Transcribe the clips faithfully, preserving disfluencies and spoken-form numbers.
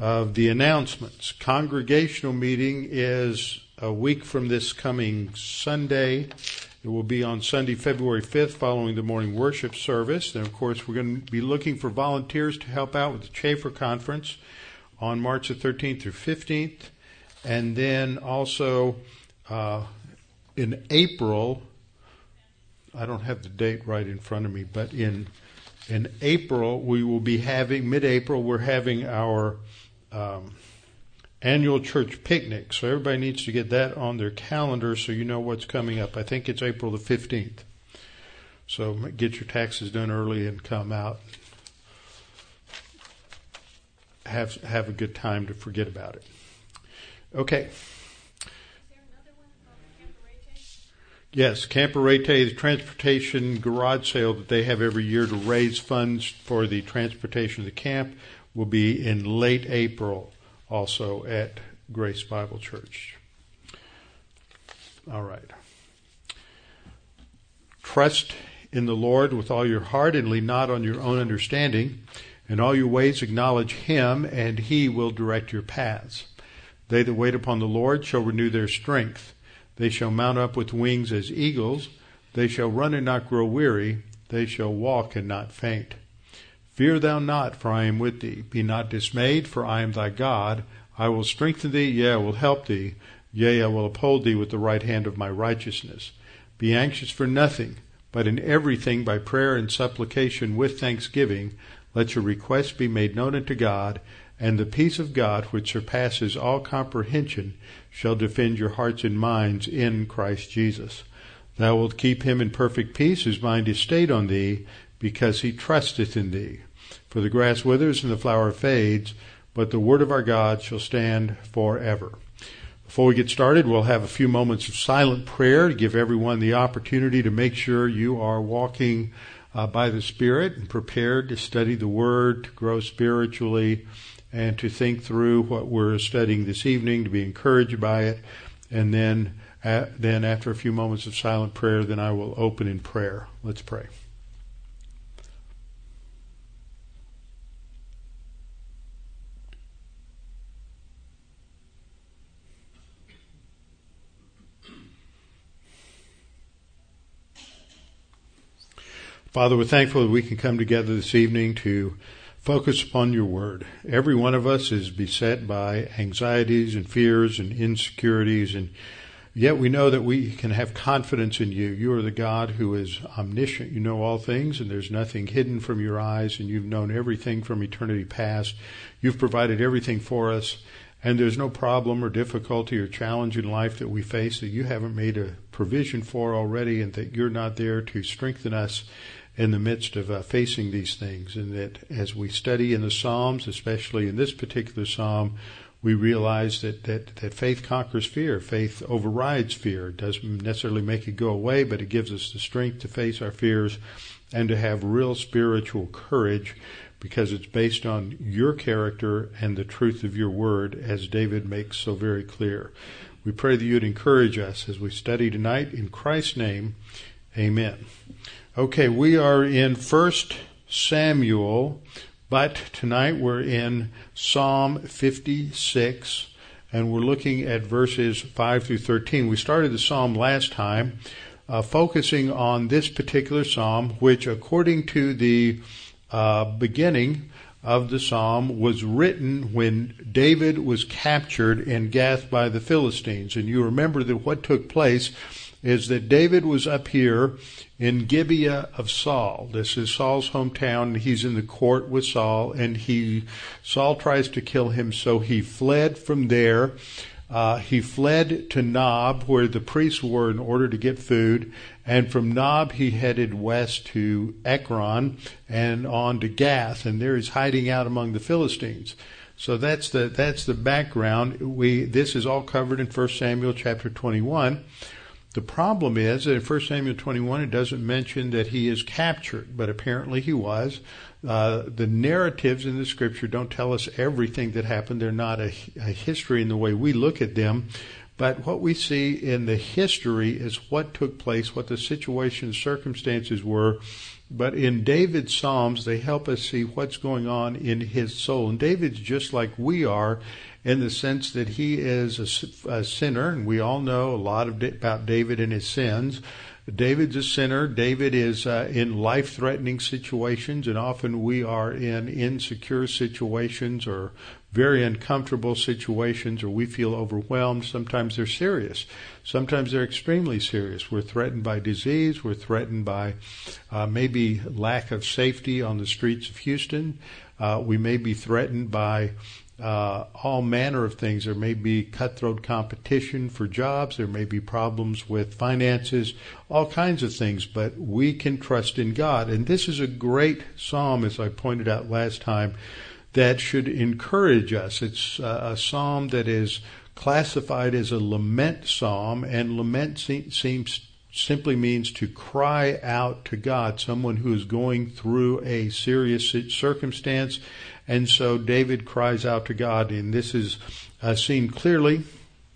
of the announcements. Congregational meeting is a week from this coming Sunday. It will be on Sunday, February fifth, following the morning worship service. And, of course, we're going to be looking for volunteers to help out with the Chafer Conference on March the thirteenth through fifteenth. And then also uh, in April, I don't have the date right in front of me, but in in April, we will be having, mid-April, we're having our um, annual church picnic. So everybody needs to get that on their calendar so you know what's coming up. I think it's April the fifteenth. So get your taxes done early and come out. Have, have a good time to forget about it. Okay. Yes, Camperete, the transportation garage sale that they have every year to raise funds for the transportation of the camp, will be in late April also at Grace Bible Church. All right. Trust in the Lord with all your heart and lean not on your own understanding. In all your ways acknowledge Him, and He will direct your paths. They that wait upon the Lord shall renew their strength. They shall mount up with wings as eagles. They shall run and not grow weary. They shall walk and not faint. Fear thou not, for I am with thee. Be not dismayed, for I am thy God. I will strengthen thee, yea, I will help thee. Yea, I will uphold thee with the right hand of my righteousness. Be anxious for nothing, but in everything by prayer and supplication with thanksgiving, let your requests be made known unto God, and the peace of God, which surpasses all comprehension, shall defend your hearts and minds in Christ Jesus. Thou wilt keep him in perfect peace, whose mind is stayed on thee, because he trusteth in thee. For the grass withers and the flower fades, but the word of our God shall stand forever. Before we get started, we'll have a few moments of silent prayer to give everyone the opportunity to make sure you are walking uh, by the Spirit and prepared to study the Word, to grow spiritually, and to think through what we're studying this evening, to be encouraged by it. And then, uh, then after a few moments of silent prayer, then I will open in prayer. Let's pray. Father, we're thankful that we can come together this evening to focus upon your word. Every one of us is beset by anxieties and fears and insecurities, and yet we know that we can have confidence in you. You are the God who is omniscient. You know all things, and there's nothing hidden from your eyes, and you've known everything from eternity past. You've provided everything for us, and there's no problem or difficulty or challenge in life that we face that you haven't made a provision for already, and that you're not there to strengthen us in the midst of uh, facing these things. And that as we study in the Psalms, especially in this particular Psalm, we realize that, that, that faith conquers fear. Faith overrides fear. It doesn't necessarily make it go away, but it gives us the strength to face our fears and to have real spiritual courage, because it's based on your character and the truth of your word, as David makes so very clear. We pray that you'd encourage us as we study tonight. In Christ's name, amen. Okay, we are in First Samuel, but tonight we're in Psalm fifty-six, and we're looking at verses five through thirteen. We started the psalm last time, uh, focusing on this particular psalm, which, according to the uh, beginning of the psalm, was written when David was captured in Gath by the Philistines. And you remember that what took place is that David was up here in Gibeah of Saul. This is Saul's hometown. He's in the court with Saul, and he Saul tries to kill him, so he fled from there. Uh, he fled to Nob, where the priests were, in order to get food. And from Nob, he headed west to Ekron and on to Gath. And there he's hiding out among the Philistines. So that's the that's the background. We this is all covered in First Samuel chapter twenty-one. The problem is that in First Samuel twenty-one, it doesn't mention that he is captured, but apparently he was. Uh, the narratives in the scripture don't tell us everything that happened. They're not a, a history in the way we look at them. But what we see in the history is what took place, what the situation, circumstances were But in David's Psalms, they help us see what's going on in his soul. And David's just like we are in the sense that he is a, a sinner, and we all know a lot of, about David and his sins. David's a sinner. David is uh, in life-threatening situations, and often we are in insecure situations or very uncomfortable situations, or we feel overwhelmed. Sometimes they're serious. Sometimes they're extremely serious. We're threatened by disease. We're threatened by uh, maybe lack of safety on the streets of Houston. Uh, we may be threatened by Uh, all manner of things. There may be cutthroat competition for jobs. There may be problems with finances, all kinds of things, but we can trust in God. And this is a great psalm, as I pointed out last time, that should encourage us. It's uh, a psalm that is classified as a lament psalm, and lament se- seems simply means to cry out to God, someone who is going through a serious circumstance. And so David cries out to God, and this is uh, seen clearly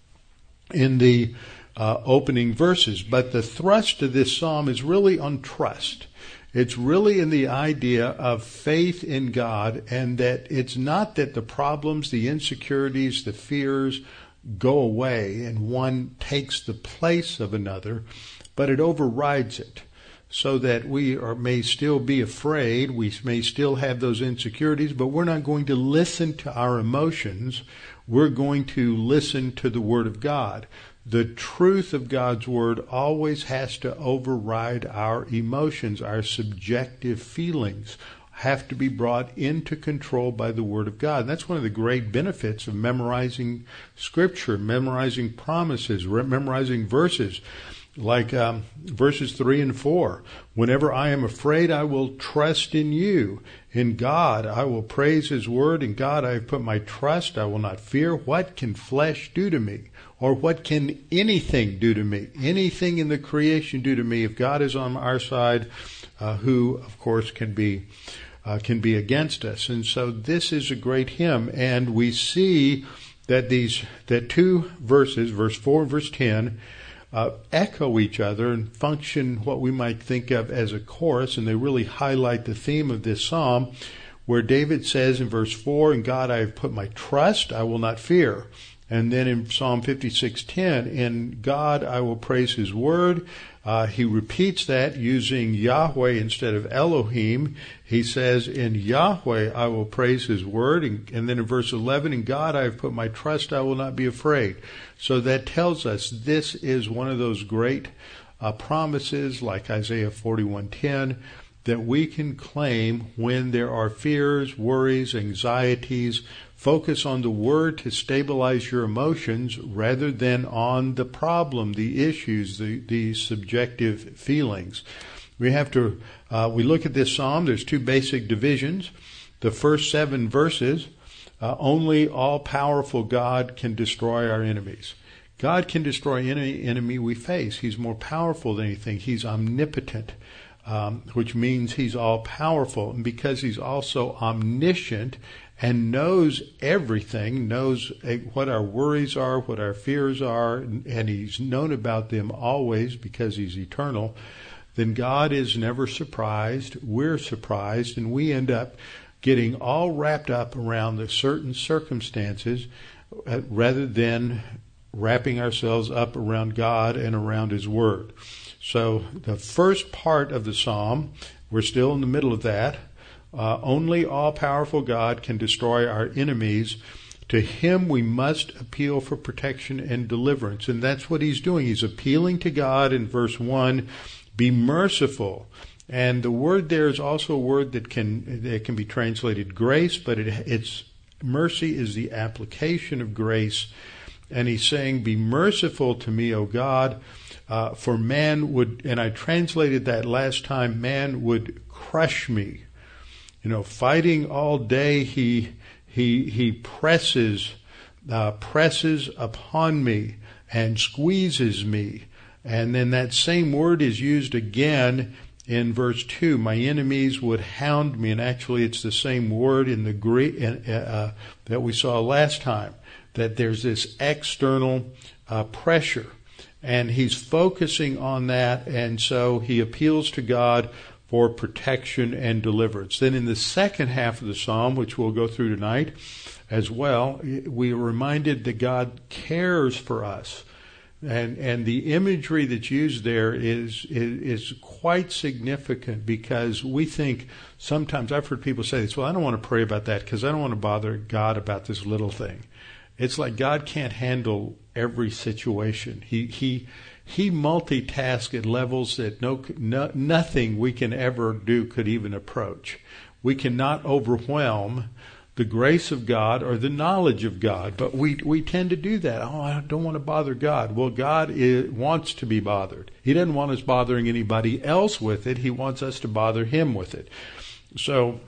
in the uh, opening verses. But the thrust of this psalm is really on trust. It's really in the idea of faith in God, and that it's not that the problems, the insecurities, the fears go away and one takes the place of another, but it overrides it. So that we are, may still be afraid, we may still have those insecurities, but we're not going to listen to our emotions. We're going to listen to the Word of God. The truth of God's Word always has to override our emotions. Our subjective feelings have to be brought into control by the Word of God. And that's one of the great benefits of memorizing Scripture, memorizing promises, memorizing verses. Like um, verses three and four. Whenever I am afraid, I will trust in you. In God, I will praise His word. In God, I have put my trust. I will not fear. What can flesh do to me? Or what can anything do to me? Anything in the creation do to me? If God is on our side, uh, who, of course, can be uh, can be against us? And so this is a great hymn. And we see that these that two verses, verse four and verse ten, Uh, echo each other and function what we might think of as a chorus, and they really highlight the theme of this psalm, where David says in verse four, "In God I have put my trust, I will not fear." And then in Psalm fifty-six ten, "In God I will praise His word." Uh, he repeats that using Yahweh instead of Elohim. He says, "In Yahweh I will praise His word." And, and then in verse eleven, "In God I have put my trust, I will not be afraid." So that tells us this is one of those great uh, promises, like Isaiah forty-one ten, that we can claim when there are fears, worries, anxieties. Focus on the Word to stabilize your emotions rather than on the problem, the issues, the, the subjective feelings. We have to, uh, we look at this psalm, there's two basic divisions. The first seven verses, uh, only all-powerful God can destroy our enemies. God can destroy any enemy we face. He's more powerful than anything. He's omnipotent, um, which means He's all-powerful. And because He's also omniscient, and knows everything, knows what our worries are, what our fears are, and He's known about them always because He's eternal, then God is never surprised. We're surprised, and we end up getting all wrapped up around the certain circumstances rather than wrapping ourselves up around God and around His Word. So the first part of the psalm, we're still in the middle of that. Uh, only all-powerful God can destroy our enemies. To Him we must appeal for protection and deliverance. And that's what He's doing. He's appealing to God in verse one, be merciful. And the word there is also a word that can that can be translated grace, but it, it's mercy is the application of grace. And He's saying, be merciful to me, O God, uh, for man would, and I translated that last time, man would crush me. You know, fighting all day, he he he presses uh, presses upon me and squeezes me, and then that same word is used again in verse two. My enemies would hound me, and actually, it's the same word in the Greek uh, that we saw last time. That there's this external uh, pressure, and he's focusing on that, and so he appeals to God for protection and deliverance. Then in the second half of the psalm, which we'll go through tonight as well, we are reminded that God cares for us. And and the imagery that's used there is, is is quite significant, because we think sometimes, I've heard people say this, well, I don't want to pray about that because I don't want to bother God about this little thing. It's like God can't handle every situation. He he he multitasks at levels that no, no nothing we can ever do could even approach. We cannot overwhelm the grace of God or the knowledge of God, but we we tend to do that. Oh, I don't want to bother God. Well, God is, wants to be bothered. He doesn't want us bothering anybody else with it. He wants us to bother Him with it. So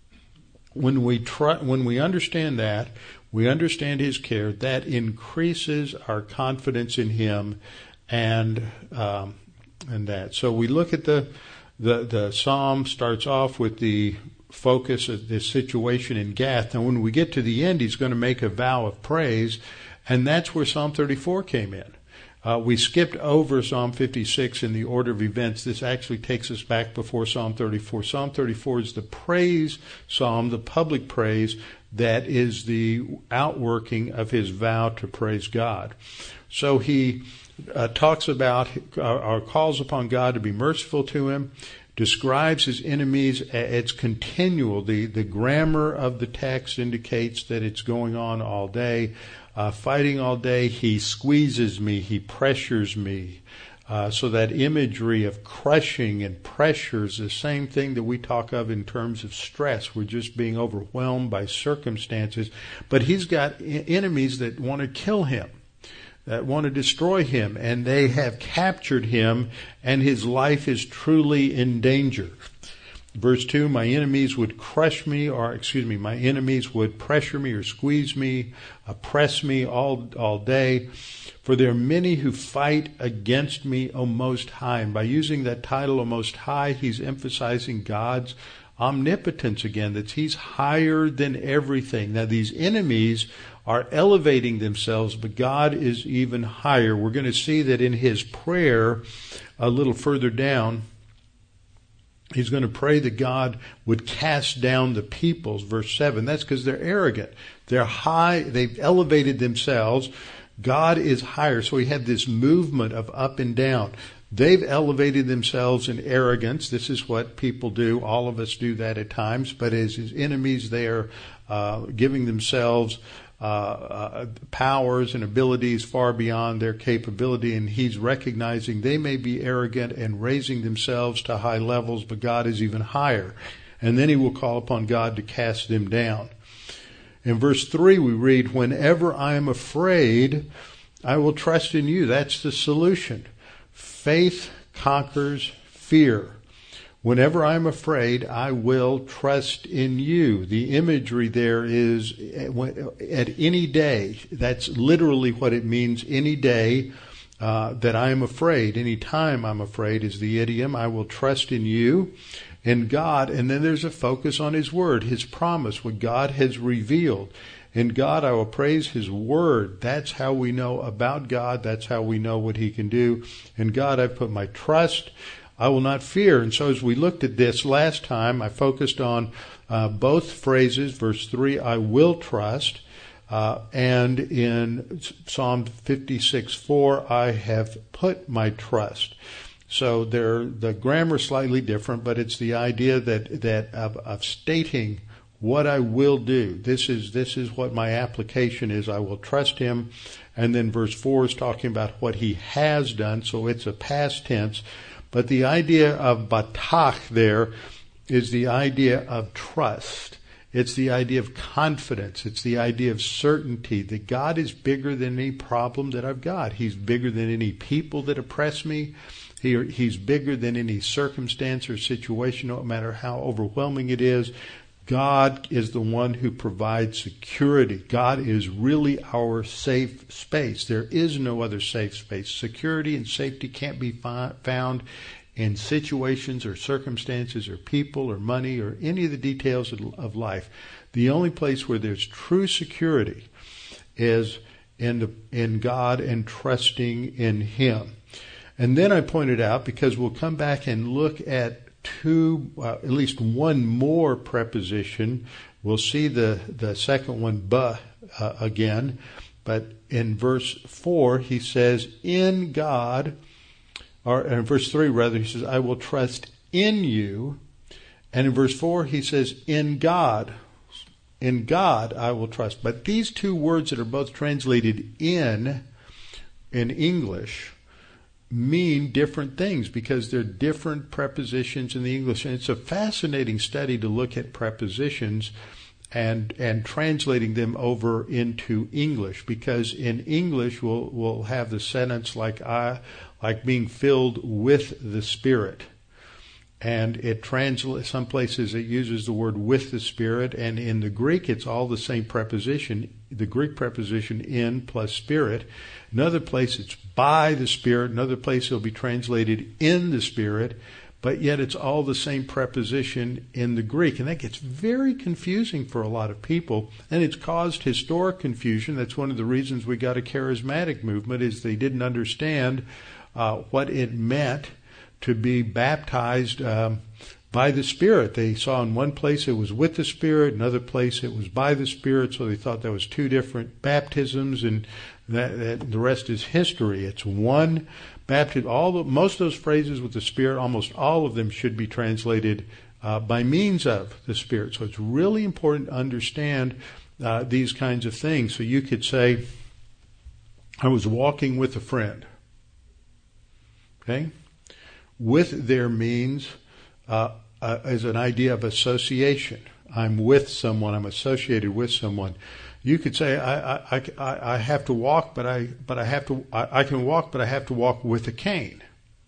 when we try, when we understand that, we understand His care, that increases our confidence in Him, and um, and that. So we look at the the the psalm starts off with the focus of this situation in Gath. Now, when we get to the end, he's going to make a vow of praise, and that's where Psalm thirty-four came in. Uh, we skipped over Psalm fifty-six in the order of events. This actually takes us back before Psalm thirty-four. Psalm thirty-four is the praise psalm, the public praise, that is the outworking of his vow to praise God. So he uh, talks about, uh, or calls upon God to be merciful to him, describes his enemies. It's continual. The, the grammar of the text indicates that it's going on all day, uh, fighting all day. He squeezes me, he pressures me. Uh, so that imagery of crushing and pressure is the same thing that we talk of in terms of stress. We're just being overwhelmed by circumstances. But he's got enemies that want to kill him, that want to destroy him, and they have captured him, and his life is truly in danger. Verse two, my enemies would crush me, or excuse me, my enemies would pressure me or squeeze me, oppress me all, all day. For there are many who fight against me, O Most High. And by using that title, O Most High, he's emphasizing God's omnipotence again, that he's higher than everything. Now, these enemies are elevating themselves, but God is even higher. We're going to see that in his prayer a little further down. He's going to pray that God would cast down the peoples, verse seven. That's because they're arrogant. They're high. They've elevated themselves. God is higher. So we have this movement of up and down. They've elevated themselves in arrogance. This is what people do. All of us do that at times. But as his enemies, they are uh, giving themselves uh, uh, powers and abilities far beyond their capability. And he's recognizing they may be arrogant and raising themselves to high levels, but God is even higher. And then he will call upon God to cast them down. In verse three, we read, whenever I am afraid, I will trust in you. That's the solution. Faith conquers fear. Whenever I'm afraid, I will trust in you. The imagery there is at any day. That's literally what it means, any day uh, that I am afraid. Any time I'm afraid is the idiom. I will trust in you, in God. And then there's a focus on his word, his promise, what God has revealed. In God, I will praise his word. That's how we know about God. That's how we know what he can do. In God, I put my trust. I will not fear. And so as we looked at this last time, I focused on uh, both phrases. Verse three, I will trust. Uh, and in Psalm fifty-six four, I have put my trust. So they're, the grammar is slightly different, but it's the idea that, that of, of stating what I will do. This is, this is what my application is. I will trust him. And then verse four is talking about what he has done. So it's a past tense. But the idea of batach there is the idea of trust. It's the idea of confidence. It's the idea of certainty that God is bigger than any problem that I've got. He's bigger than any people that oppress me. He, he's bigger than any circumstance or situation, no matter how overwhelming it is. God is the one who provides security. God is really our safe space. There is no other safe space. Security and safety can't be fi- found in situations or circumstances or people or money or any of the details of, of life. The only place where there's true security is in the, in God and trusting in him. And then I pointed out, because we'll come back and look at two, uh, at least one more preposition. We'll see the, the second one, but, uh, again. But in verse four, he says, in God, or in verse three rather, he says, I will trust in you. And in verse four, he says, in God. In God I will trust. But these two words that are both translated in, in English, mean different things because they're different prepositions in the English. And it's a fascinating study to look at prepositions and and translating them over into English, because in English we'll we'll have the sentence like I like being filled with the Spirit. And it translates, some places it uses the word with the Spirit, and in the Greek it's all the same preposition, the Greek preposition in plus Spirit. Another place it's by the Spirit, another place it'll be translated in the Spirit, but yet it's all the same preposition in the Greek. And that gets very confusing for a lot of people, and it's caused historic confusion. That's one of the reasons we got a charismatic movement, is they didn't understand uh, what it meant to be baptized um, by the Spirit. They saw in one place it was with the Spirit, another place it was by the Spirit, so they thought that was two different baptisms, and that, that the rest is history. It's one baptism. All the, most of those phrases with the Spirit, almost all of them should be translated uh, by means of the Spirit. So it's really important to understand uh, these kinds of things. So you could say, I was walking with a friend. Okay? With there means uh, uh, as an idea of association. I'm with someone. I'm associated with someone. You could say I I, I, I have to walk, but I but I have to I, I can walk, but I have to walk with a cane.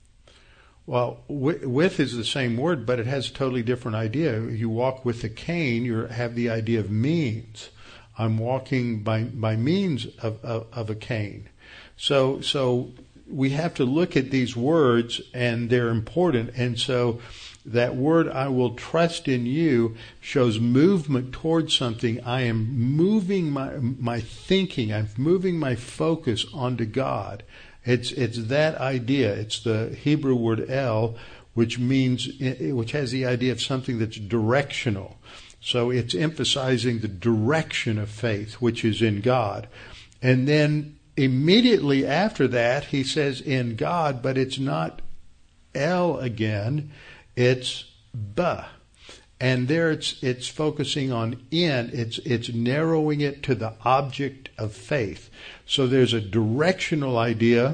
Well, with is the same word, but it has a totally different idea. You walk with a cane, you have the idea of means. I'm walking by by means of of, of a cane. So so. We have to look at these words, and they're important. And so that word, I will trust in you, shows movement towards something. I am moving my my thinking. I'm moving my focus onto God. It's it's that idea. It's the Hebrew word el, which means, which has the idea of something that's directional. So it's emphasizing the direction of faith, which is in God. And then immediately after that, he says in God, but it's not El again, it's Ba. And there it's it's focusing on in, it's it's narrowing it to the object of faith. So there's a directional idea,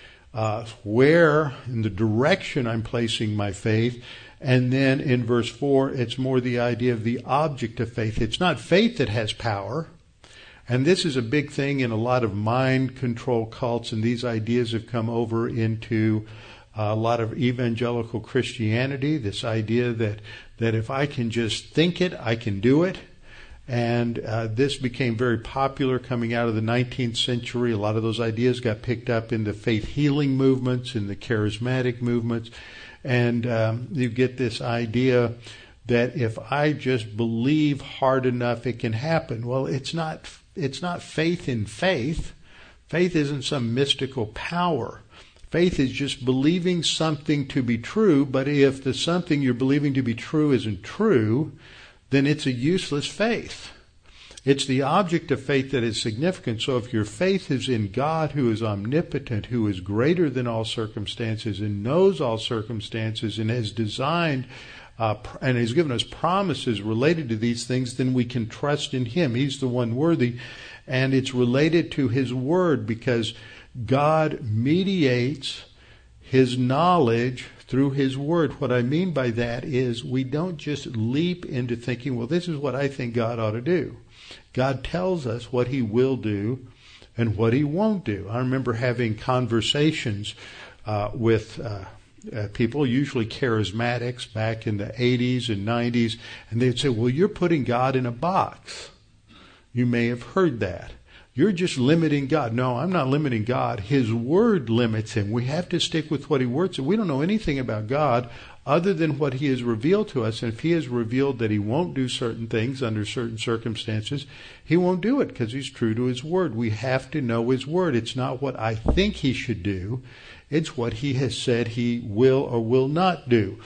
uh, where in the direction I'm placing my faith. And then in verse four, it's more the idea of the object of faith. It's not faith that has power. And this is a big thing in a lot of mind control cults, and these ideas have come over into a lot of evangelical Christianity, this idea that, that if I can just think it, I can do it. And uh, this became very popular coming out of the nineteenth century. A lot of those ideas got picked up in the faith healing movements, in the charismatic movements. And um, you get this idea that if I just believe hard enough, it can happen. Well, it's not It's not faith in faith. Faith isn't some mystical power. Faith is just believing something to be true, but if the something you're believing to be true isn't true, then it's a useless faith. It's the object of faith that is significant. So if your faith is in God, who is omnipotent, who is greater than all circumstances and knows all circumstances and has designed Uh, and has given us promises related to these things, then we can trust in Him. He's the one worthy. And it's related to His Word, because God mediates His knowledge through His Word. What I mean by that is we don't just leap into thinking, well, this is what I think God ought to do. God tells us what He will do and what He won't do. I remember having conversations uh, with uh Uh, people, usually charismatics, back in the eighties and nineties, and they'd say, well, you're putting God in a box. You may have heard that. You're just limiting God. No, I'm not limiting God. His Word limits Him. We have to stick with what He words. We don't know anything about God other than what He has revealed to us. And if He has revealed that He won't do certain things under certain circumstances, He won't do it because He's true to His Word. We have to know His Word. It's not what I think He should do. It's what He has said He will or will not do.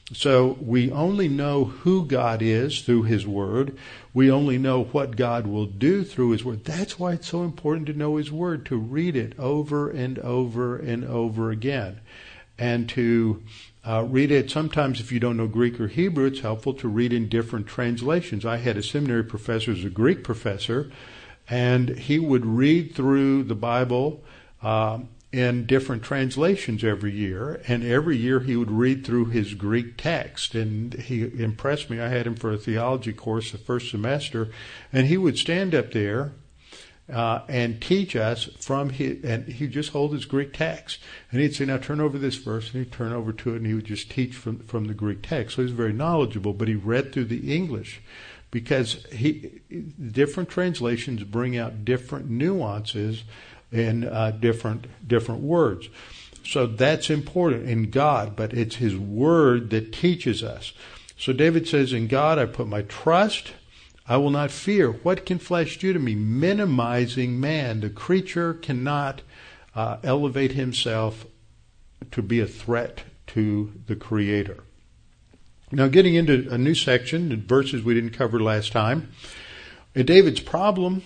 So we only know who God is through His Word. We only know what God will do through His Word. That's why it's so important to know His Word, to read it over and over and over again. And to uh, read it, sometimes if you don't know Greek or Hebrew, it's helpful to read in different translations. I had a seminary professor who was a Greek professor, and he would read through the Bible uh, in different translations every year, and every year he would read through his Greek text, and he impressed me. I had him for a theology course the first semester, and he would stand up there uh, and teach us from his, and he'd just hold his Greek text, and he'd say, now turn over this verse, and he'd turn over to it, and he would just teach from, from the Greek text. So he was very knowledgeable, but he read through the English, because he different translations bring out different nuances in uh, different different words. So that's important in God, but it's His Word that teaches us. So David says, in God I put my trust. I will not fear. What can flesh do to me? Minimizing man. The creature cannot uh, elevate himself to be a threat to the Creator. Now getting into a new section, verses we didn't cover last time. David's problem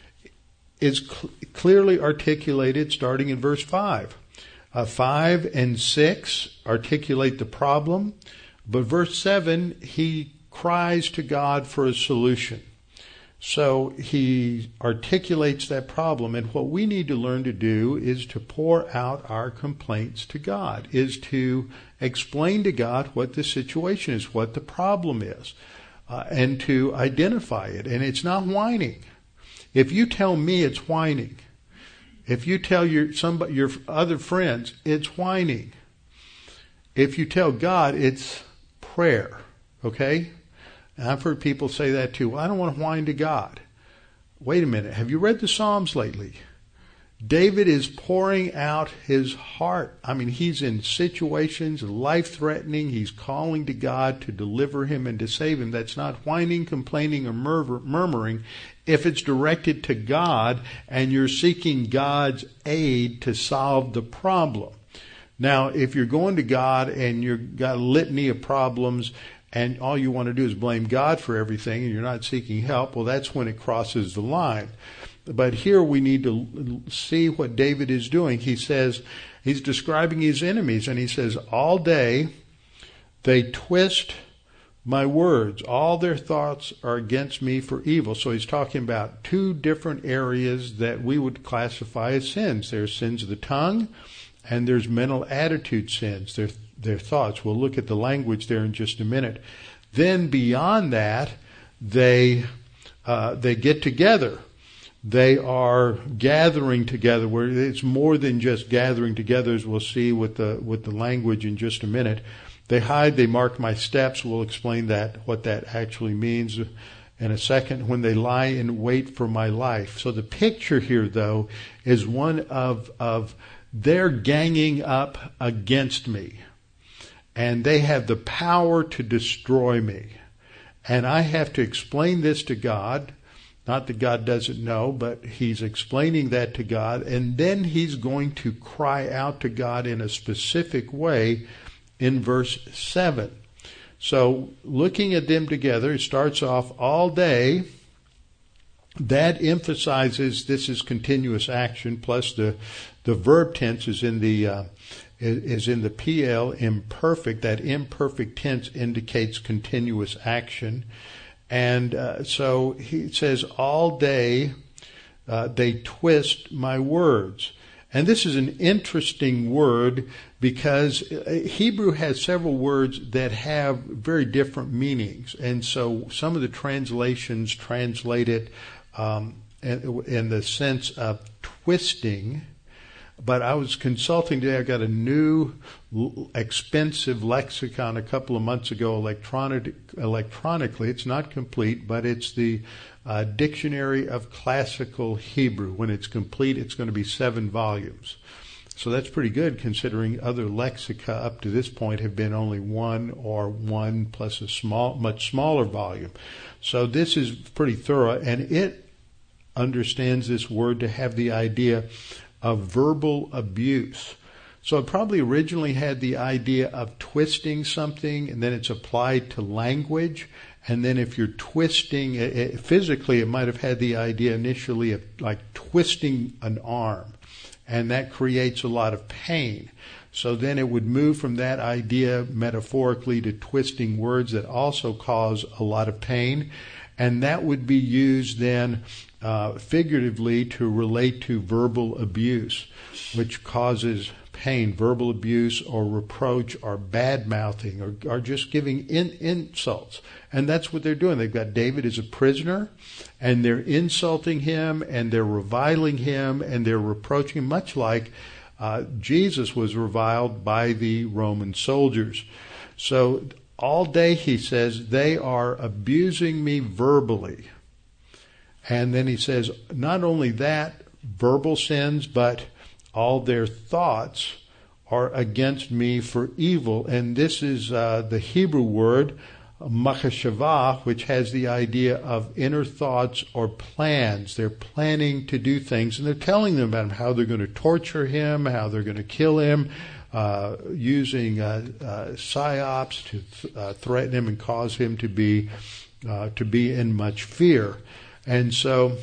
is cl- clearly articulated starting in verse five. Uh, five and six articulate the problem, but verse seven, he cries to God for a solution. So he articulates that problem, and what we need to learn to do is to pour out our complaints to God, is to explain to God what the situation is, what the problem is, uh, and to identify it. And it's not whining. If you tell me it's whining, if you tell your somebody, your other friends, it's whining. If you tell God, it's prayer. Okay? And I've heard people say that too. Well, I don't want to whine to God. Wait a minute. Have you read the Psalms lately? David is pouring out his heart. I mean, he's in situations life-threatening. He's calling to God to deliver him and to save him. That's not whining, complaining, or murmuring. If it's directed to God and you're seeking God's aid to solve the problem. Now, if you're going to God and you've got a litany of problems and all you want to do is blame God for everything and you're not seeking help, well, that's when it crosses the line. But here we need to see what David is doing. He says, he's describing his enemies, and he says, all day they twist my words. All their thoughts are against me for evil. So he's talking about two different areas that we would classify as sins. There's sins of the tongue, and there's mental attitude sins. Their, their thoughts. We'll look at the language there in just a minute. Then beyond that, they uh, they get together. They are gathering together, where it's more than just gathering together, as we'll see with the with the language in just a minute. They hide, they mark my steps. We'll explain that, what that actually means in a second. When they lie in wait for my life. So the picture here, though, is one of of they're ganging up against me. And they have the power to destroy me. And I have to explain this to God. Not that God doesn't know, but he's explaining that to God, and then he's going to cry out to God in a specific way in verse seven. So looking at them together, it starts off all day. That emphasizes this is continuous action, plus the the verb tense is in the uh, is in the P L imperfect. That imperfect tense indicates continuous action. And uh, so he says, all day uh, they twist my words. And this is an interesting word because Hebrew has several words that have very different meanings. And so some of the translations translate it um, in, in the sense of twisting. But I was consulting today. I got a new expensive lexicon a couple of months ago electronic, electronically. It's not complete, but it's the uh, Dictionary of Classical Hebrew. When it's complete, it's going to be seven volumes. So that's pretty good considering other lexica up to this point have been only one or one plus a small, much smaller volume. So this is pretty thorough, and it understands this word to have the idea of verbal abuse. So it probably originally had the idea of twisting something, and then it's applied to language. And then if you're twisting, it, it, physically, it might have had the idea initially of like twisting an arm, and that creates a lot of pain. So then it would move from that idea metaphorically to twisting words that also cause a lot of pain. And that would be used then uh, figuratively to relate to verbal abuse, which causes pain. Verbal abuse or reproach or bad-mouthing or, or just giving in, insults. And that's what they're doing. They've got David as a prisoner, and they're insulting him, and they're reviling him, and they're reproaching him, much like Uh, Jesus was reviled by the Roman soldiers. So all day, he says, they are abusing me verbally. And then he says, not only that, verbal sins, but all their thoughts are against me for evil. And this is uh, the Hebrew word, machashava, which has the idea of inner thoughts or plans. They're planning to do things, and they're telling them about how they're going to torture him, how they're going to kill him, uh, using uh, uh, psyops to th- uh, threaten him and cause him to be uh, to be in much fear. And so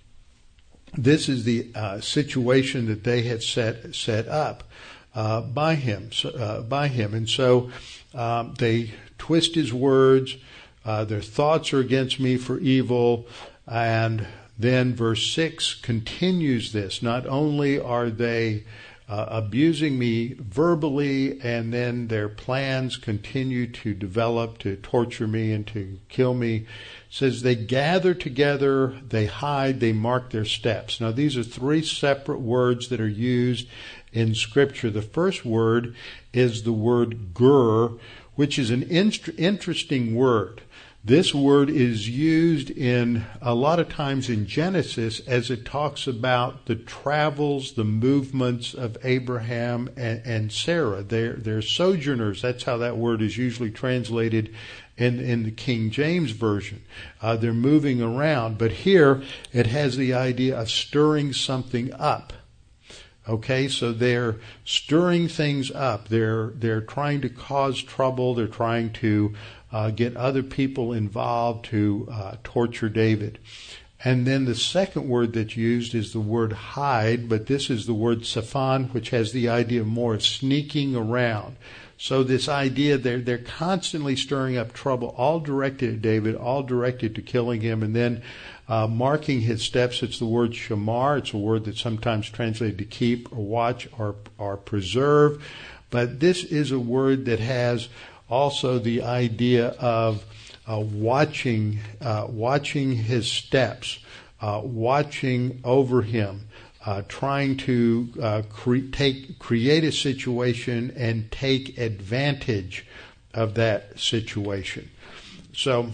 this is the uh, situation that they had set set up uh, by him, uh, by him, and so um, they twist his words. Uh, their thoughts are against me for evil. And then verse six continues this. Not only are they uh, abusing me verbally, and then their plans continue to develop to torture me and to kill me. It says they gather together, they hide, they mark their steps. Now these are three separate words that are used in Scripture. The first word is the word gur, which is an in- interesting word. This word is used in a lot of times in Genesis as it talks about the travels, the movements of Abraham and, and Sarah. They're, they're sojourners. That's how that word is usually translated in, in the King James Version. Uh, they're moving around. But here it has the idea of stirring something up. Okay, so they're stirring things up. They're they're trying to cause trouble. They're trying to uh, get other people involved to uh, torture David. And then the second word that's used is the word hide, but this is the word saphan, which has the idea more of sneaking around. So this idea, they're, they're constantly stirring up trouble, all directed at David, all directed to killing him, and then uh, marking his steps. It's the word shamar. It's a word that's sometimes translated to keep or watch or, or preserve. But this is a word that has also the idea of uh, watching, uh, watching his steps, uh, watching over him. Uh, trying to uh, cre- take, create a situation and take advantage of that situation. So,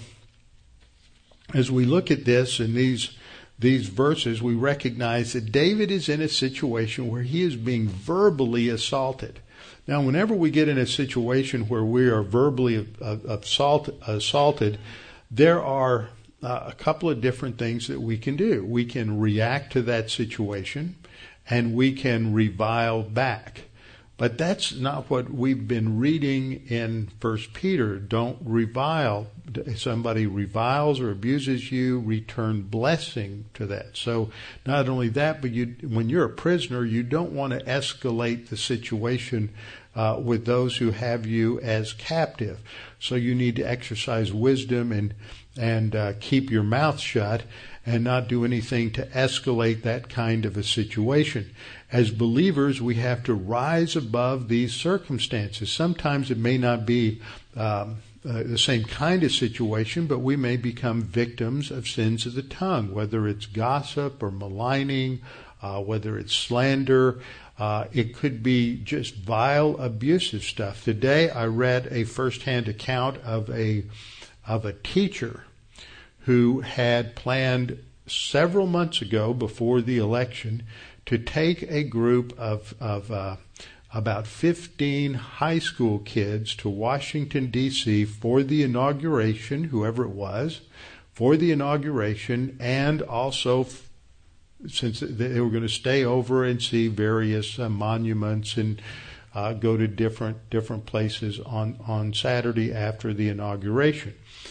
as we look at this in these these verses, we recognize that David is in a situation where he is being verbally assaulted. Now, whenever we get in a situation where we are verbally assault, assaulted, there are Uh, a couple of different things that we can do. We can react to that situation, and we can revile back. But that's not what we've been reading in First Peter. Don't revile. If somebody reviles or abuses you, return blessing to that. So not only that, but you, when you're a prisoner, you don't want to escalate the situation uh, with those who have you as captive. So you need to exercise wisdom and and uh, keep your mouth shut and not do anything to escalate that kind of a situation. As believers, we have to rise above these circumstances. Sometimes it may not be um, uh, the same kind of situation, but we may become victims of sins of the tongue, whether it's gossip or maligning, uh, whether it's slander. Uh, it could be just vile, abusive stuff. Today I read a first-hand account of a of a teacher who had planned several months ago before the election to take a group of, of uh, about fifteen high school kids to Washington, D C for the inauguration, whoever it was, for the inauguration, and also f- since they were going to stay over and see various uh, monuments and uh, go to different different places on, on Saturday after the inauguration.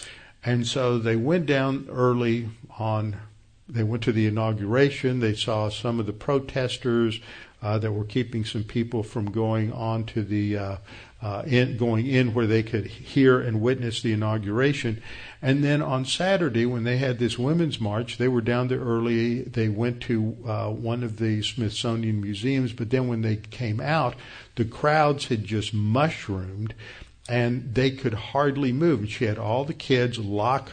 And so they went down early on, they went to the inauguration, they saw some of the protesters uh, that were keeping some people from going on to the, uh, uh, in, going in where they could hear and witness the inauguration. And then on Saturday, when they had this women's march, they were down there early. They went to uh, one of the Smithsonian museums, but then when they came out, the crowds had just mushroomed, and they could hardly move. And she had all the kids lock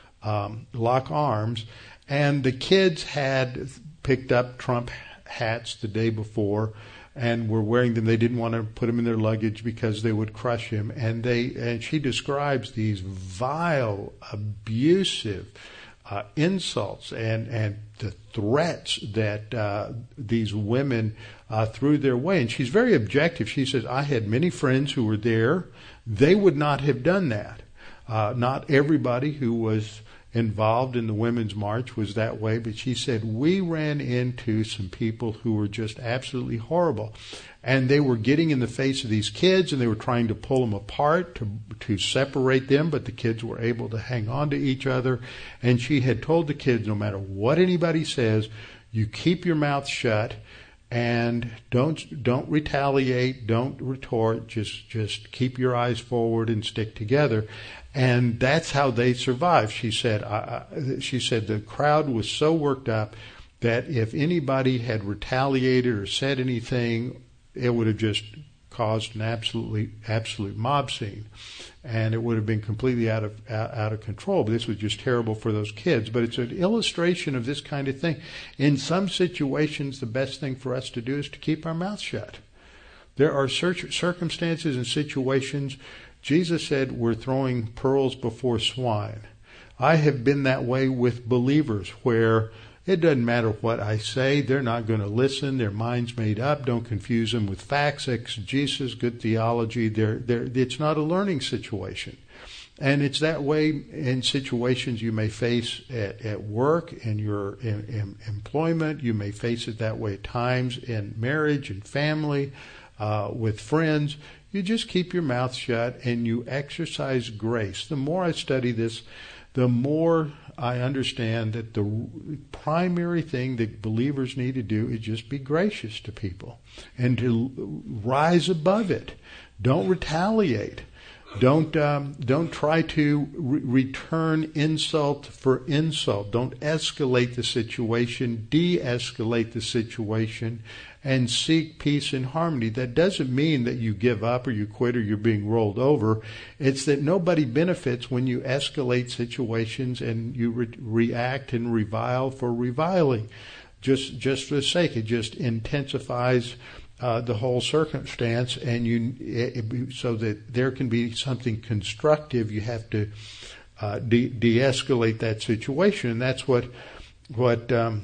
um, lock arms, and the kids had picked up Trump hats the day before and were wearing them. They didn't want to put them in their luggage because they would crush him. And they and she describes these vile, abusive uh, insults and, and the threats that uh, these women uh, threw their way. And she's very objective. She says, I had many friends who were there. They would not have done that. Uh, not everybody who was involved in the Women's March was that way, but she said, we ran into some people who were just absolutely horrible. And they were getting in the face of these kids, and they were trying to pull them apart to to separate them, but the kids were able to hang on to each other. And she had told the kids, no matter what anybody says, you keep your mouth shut and don't don't retaliate, don't retort, just just keep your eyes forward and stick together. And that's how they survived. She said, I, I, she said the crowd was so worked up that if anybody had retaliated or said anything, it would have just caused an absolutely absolute mob scene, and it would have been completely out of out, out of control. But this was just terrible for those kids. But it's an illustration of this kind of thing. In some situations, the best thing for us to do is to keep our mouth shut. There are circumstances and situations. Jesus said we're throwing pearls before swine. I have been that way with believers where it doesn't matter what I say. They're not going to listen. Their mind's made up. Don't confuse them with facts, exegesis, good theology. They're, they're, it's not a learning situation. And it's that way in situations you may face at, at work, in your in, in employment. You may face it that way at times in marriage and family, uh, with friends. You just keep your mouth shut and you exercise grace. The more I study this, the more I understand that the primary thing that believers need to do is just be gracious to people and to rise above it. Don't retaliate. Don't um, don't try to re- return insult for insult. Don't escalate the situation. De-escalate the situation and seek peace and harmony. That doesn't mean that you give up or you quit or you're being rolled over. It's that nobody benefits when you escalate situations and you re- react and revile for reviling. Just just for the sake, it just intensifies uh, the whole circumstance, and you it, so that there can be something constructive. You have to uh, de- de-escalate that situation, and that's what what. Um,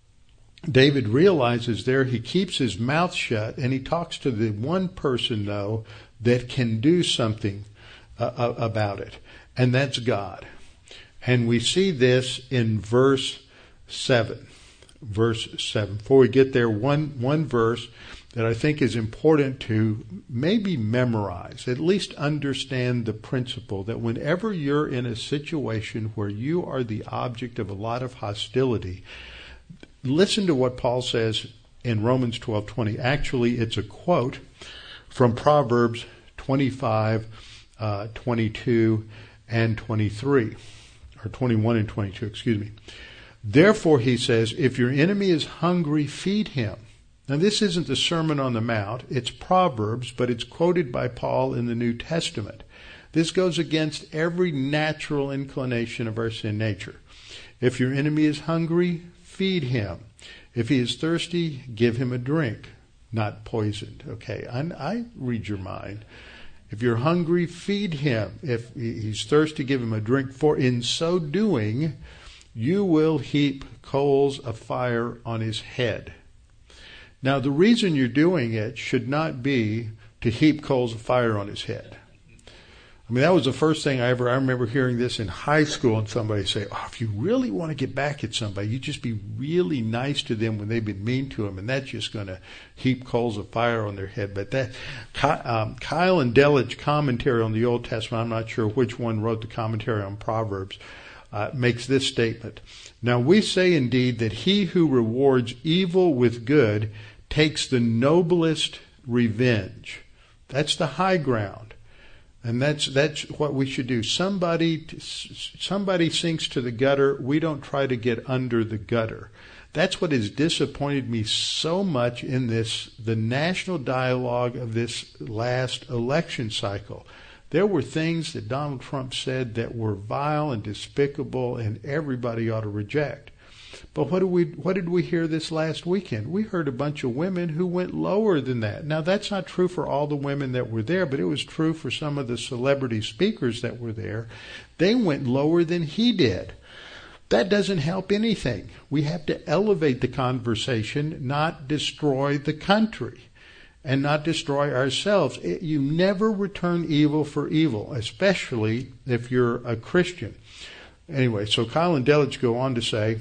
David realizes there. He keeps his mouth shut, and he talks to the one person, though, that can do something uh, about it, and that's God. And we see this in verse seven. Verse seven. Before we get there, one one verse that I think is important to maybe memorize, at least understand the principle that whenever you're in a situation where you are the object of a lot of hostility, listen to what Paul says in Romans twelve twenty. Actually, it's a quote from Proverbs twenty-five, uh, twenty-two, and twenty-three, or twenty-one and twenty-two, excuse me. Therefore, he says, if your enemy is hungry, feed him. Now, this isn't the Sermon on the Mount. It's Proverbs, but it's quoted by Paul in the New Testament. This goes against every natural inclination of our sin nature. If your enemy is hungry, feed him. If he is thirsty, give him a drink, not poisoned. Okay, I, I read your mind. If you're hungry, feed him. If he's thirsty, give him a drink. For in so doing, you will heap coals of fire on his head. Now, the reason you're doing it should not be to heap coals of fire on his head. I mean, that was the first thing I ever, I remember hearing this in high school and somebody say, oh, if you really want to get back at somebody, you just be really nice to them when they've been mean to them, and that's just going to heap coals of fire on their head. But that, um, Keil and Delitzsch commentary on the Old Testament, I'm not sure which one wrote the commentary on Proverbs, uh, makes this statement. Now we say indeed that he who rewards evil with good takes the noblest revenge. That's the high ground. And that's that's what we should do. Somebody somebody sinks to the gutter. We don't try to get under the gutter. That's what has disappointed me so much in this the national dialogue of this last election cycle. There were things that Donald Trump said that were vile and despicable, and everybody ought to reject. But what did we what did we hear this last weekend? We heard a bunch of women who went lower than that. Now, that's not true for all the women that were there, but it was true for some of the celebrity speakers that were there. They went lower than he did. That doesn't help anything. We have to elevate the conversation, not destroy the country and not destroy ourselves. It, you never return evil for evil, especially if you're a Christian. Anyway, so Keil and Delitzsch go on to say,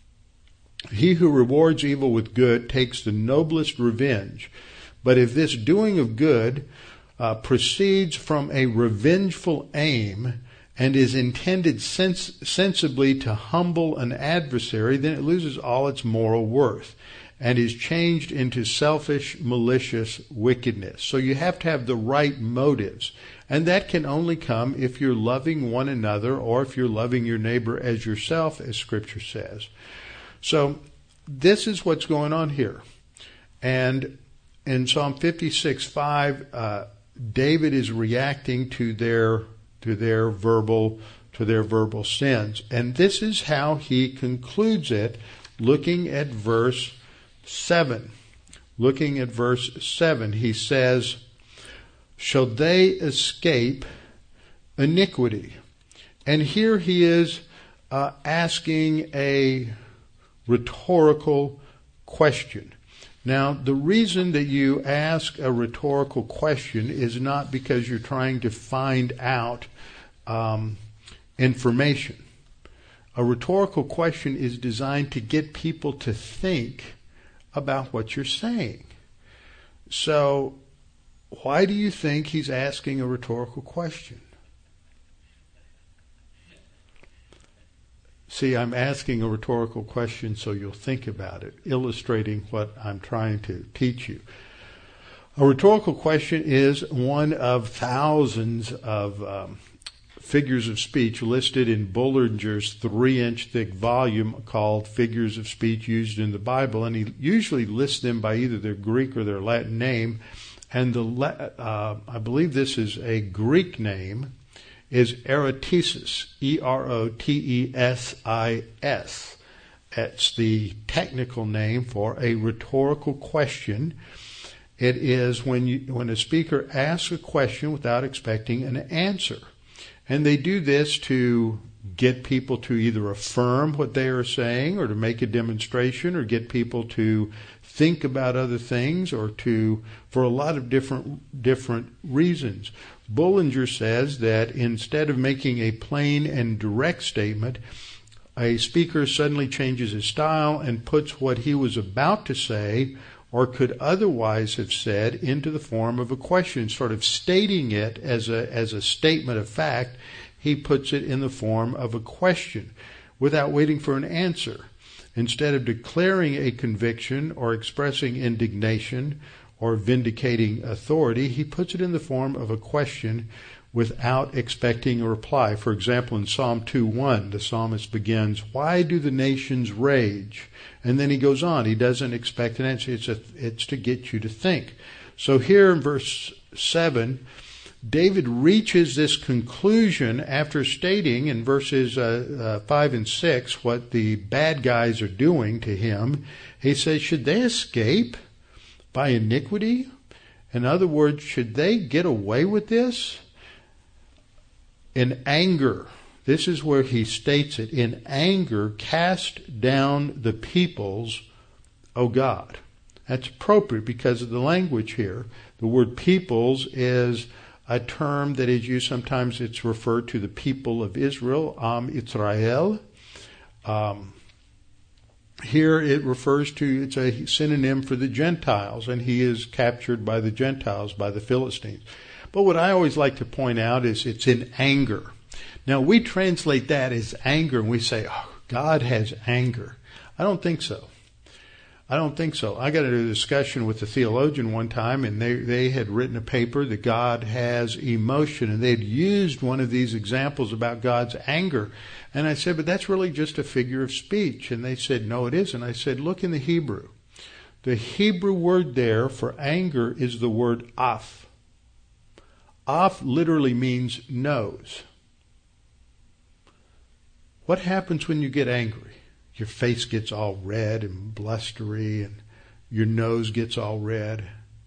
he who rewards evil with good takes the noblest revenge. But if this doing of good uh, proceeds from a revengeful aim and is intended sens- sensibly to humble an adversary, then it loses all its moral worth and is changed into selfish, malicious wickedness. So you have to have the right motives. And that can only come if you're loving one another or if you're loving your neighbor as yourself, as Scripture says. So this is what's going on here. And in Psalm fifty-six five, uh, David is reacting to their to their verbal to their verbal sins. And this is how he concludes it, looking at verse seven. Looking at verse seven, he says, shall they escape iniquity? And here he is uh, asking a rhetorical question. Now, the reason that you ask a rhetorical question is not because you're trying to find out um, information. A rhetorical question is designed to get people to think about what you're saying. So, why do you think he's asking a rhetorical question? See, I'm asking a rhetorical question so you'll think about it, illustrating what I'm trying to teach you. A rhetorical question is one of thousands of um, figures of speech listed in Bullinger's three-inch thick volume called Figures of Speech Used in the Bible, and he usually lists them by either their Greek or their Latin name. And the uh, I believe this is a Greek name, is erotesis, E R O T E S I S. It's the technical name for a rhetorical question. It is when you, when a speaker asks a question without expecting an answer. And they do this to get people to either affirm what they are saying or to make a demonstration or get people to think about other things or to, for a lot of different different reasons. Bullinger says that instead of making a plain and direct statement, a speaker suddenly changes his style and puts what he was about to say or could otherwise have said into the form of a question, sort of stating it as a as a statement of fact. He puts it in the form of a question without waiting for an answer. Instead of declaring a conviction or expressing indignation or vindicating authority, he puts it in the form of a question without expecting a reply. For example, in Psalm two one, the psalmist begins, "Why do the nations rage?" And then he goes on. He doesn't expect an answer. It's, a, it's to get you to think. So here in verse seven, David reaches this conclusion after stating in verses uh, uh, five and six what the bad guys are doing to him. He says, should they escape by iniquity? In other words, should they get away with this? In anger, this is where he states it, in anger, cast down the peoples, O God. That's appropriate because of the language here. The word peoples is a term that is used. Sometimes it's referred to the people of Israel, Am Israel. Um, here it refers to, it's a synonym for the Gentiles, and he is captured by the Gentiles, by the Philistines. But what I always like to point out is it's in anger. Now we translate that as anger, and we say, oh, God has anger. I don't think so. I don't think so. I got into a discussion with a theologian one time, and they, they had written a paper that God has emotion, and they'd used one of these examples about God's anger. And I said, but that's really just a figure of speech. And they said, no, it isn't. I said, look in the Hebrew. The Hebrew word there for anger is the word af. Af literally means nose. What happens when you get angry? Your face gets all red and blustery, and your nose gets all red.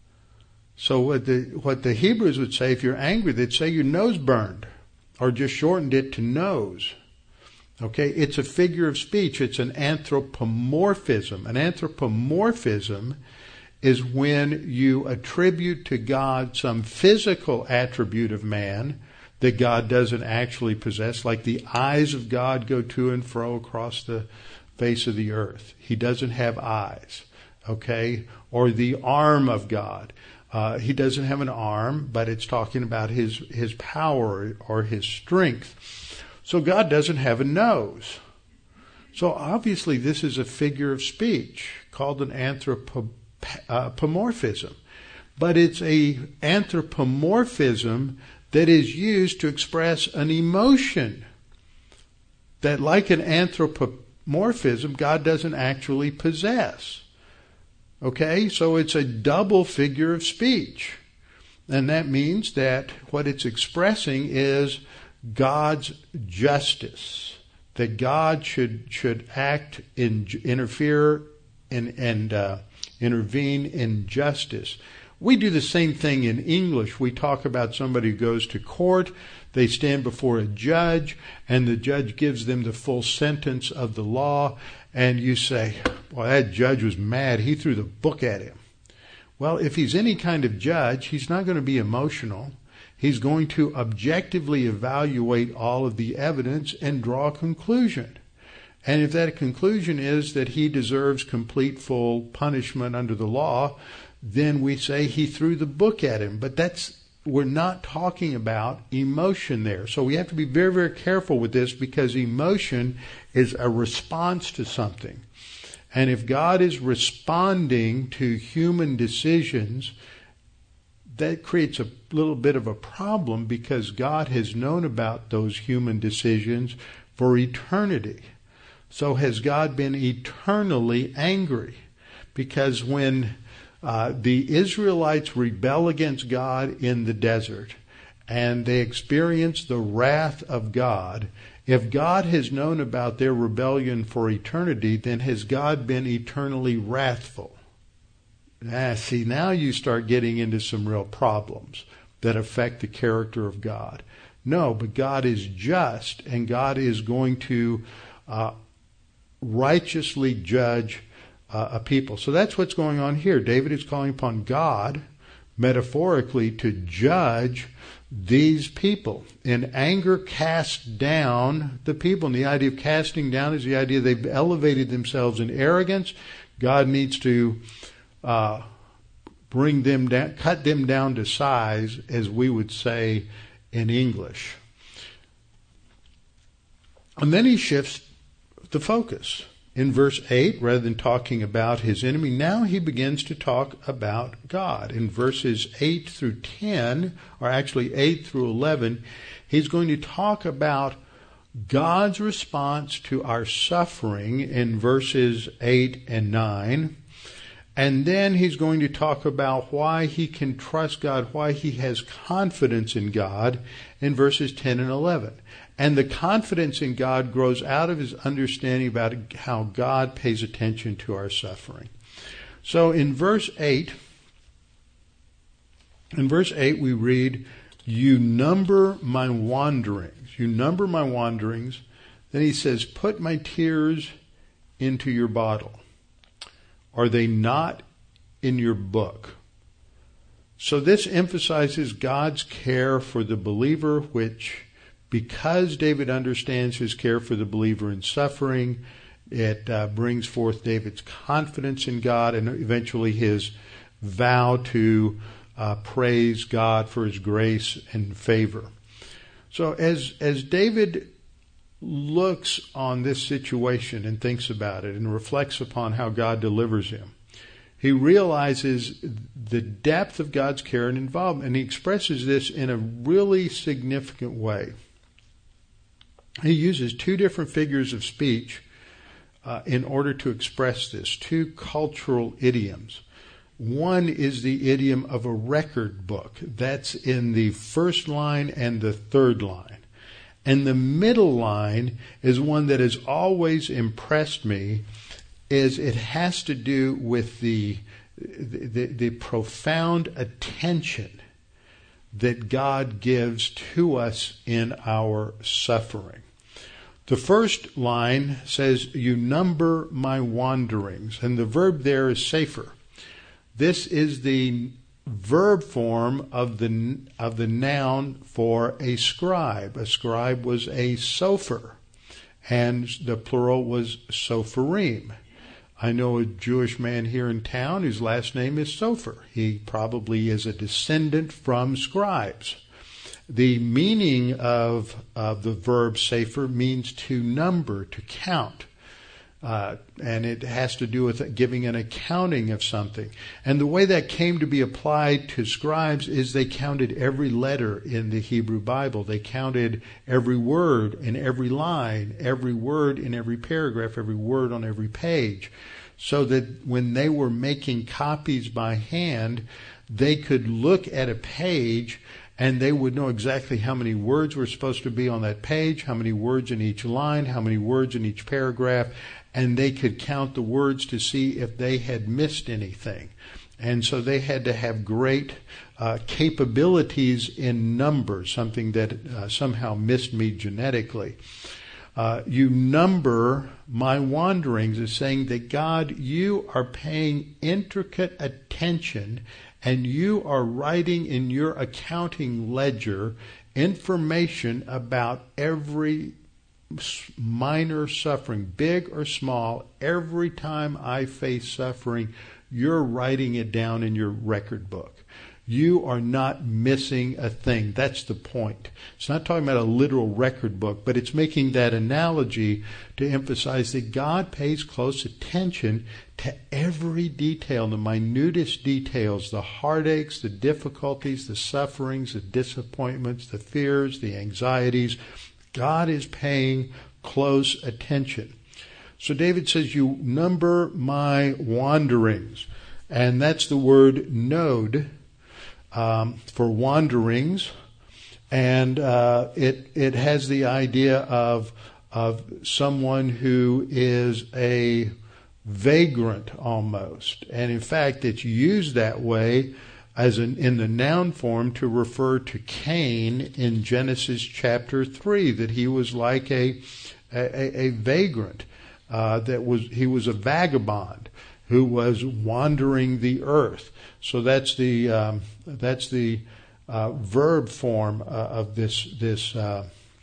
So what the what the Hebrews would say, if you're angry, they'd say your nose burned, or just shortened it to nose. Okay, it's a figure of speech. It's an anthropomorphism. An anthropomorphism is when you attribute to God some physical attribute of man that God doesn't actually possess, like the eyes of God go to and fro across the face of the earth. He doesn't have eyes, okay? Or the arm of God. Uh, he doesn't have an arm, but it's talking about his, his power or his strength. So God doesn't have a nose. So obviously this is a figure of speech called an anthropomorphism. But it's a anthropomorphism that is used to express an emotion that, like an anthropomorphism, God doesn't actually possess. Okay, so it's a double figure of speech. And that means that what it's expressing is God's justice, that God should should act in interfere and and uh, intervene in justice. We do the same thing in English. We talk about somebody who goes to court. They stand before a judge, and the judge gives them the full sentence of the law. And you say, well, that judge was mad. He threw the book at him. Well, if he's any kind of judge, he's not going to be emotional. He's going to objectively evaluate all of the evidence and draw a conclusion. And if that conclusion is that he deserves complete, full punishment under the law, then we say he threw the book at him. But that's, we're not talking about emotion there. So we have to be very, very careful with this, because emotion is a response to something. And if God is responding to human decisions, that creates a little bit of a problem, because God has known about those human decisions for eternity. So has God been eternally angry? Because when Uh, the Israelites rebel against God in the desert, and they experience the wrath of God. If God has known about their rebellion for eternity, then has God been eternally wrathful? Ah, see, now you start getting into some real problems that affect the character of God. No, but God is just, and God is going to uh, righteously judge Uh, a people. So that's what's going on here. David is calling upon God, metaphorically, to judge these people. In anger, cast down the people. And the idea of casting down is the idea they've elevated themselves in arrogance. God needs to uh, bring them down, cut them down to size, as we would say in English. And then he shifts the focus. In verse eight, rather than talking about his enemy, now he begins to talk about God. In verses eight through ten, or actually eight through eleven, he's going to talk about God's response to our suffering in verses eight and nine. And then he's going to talk about why he can trust God, why he has confidence in God in verses ten and eleven. And the confidence in God grows out of his understanding about how God pays attention to our suffering. So in verse eight, in verse eight we read, "You number my wanderings. You number my wanderings." Then he says, "Put my tears into your bottle. Are they not in your book?" So this emphasizes God's care for the believer, which, because David understands his care for the believer in suffering, it uh, brings forth David's confidence in God and eventually his vow to uh, praise God for his grace and favor. So as as David looks on this situation and thinks about it and reflects upon how God delivers him, he realizes the depth of God's care and involvement, and he expresses this in a really significant way. He uses two different figures of speech uh, in order to express this, two cultural idioms. One is the idiom of a record book. That's in the first line and the third line. And the middle line is one that has always impressed me, is it has to do with the, the, the profound attention that God gives to us in our suffering. The first line says, "You number my wanderings," and the verb there is safer. This is the verb form of the of the noun for a scribe. A scribe was a sofer, and the plural was sopherim. I know a Jewish man here in town whose last name is Sofer. He probably is a descendant from scribes. The meaning of, of the verb sefer means to number, to count. Uh, and it has to do with giving an accounting of something. And the way that came to be applied to scribes is they counted every letter in the Hebrew Bible. They counted every word in every line, every word in every paragraph, every word on every page, so that when they were making copies by hand, they could look at a page and they would know exactly how many words were supposed to be on that page, how many words in each line, how many words in each paragraph, and they could count the words to see if they had missed anything. And so they had to have great uh, capabilities in numbers, something that uh, somehow missed me genetically. Uh, you number my wanderings is saying that God, you are paying intricate attention and you are writing in your accounting ledger information about every minor suffering, big or small. Every time I face suffering, you're writing it down in your record book. You are not missing a thing. That's the point. It's not talking about a literal record book, but it's making that analogy to emphasize that God pays close attention to every detail, the minutest details, the heartaches, the difficulties, the sufferings, the disappointments, the fears, the anxieties. God is paying close attention. So David says, you number my wanderings. And that's the word node. Um, for wanderings, and uh, it it has the idea of of someone who is a vagrant almost, and in fact, it's used that way as an, in the noun form to refer to Cain in Genesis chapter three, that he was like a a, a vagrant, uh, that was he was a vagabond who was wandering the earth. So that's the um, that's the uh, verb form uh, of this this uh,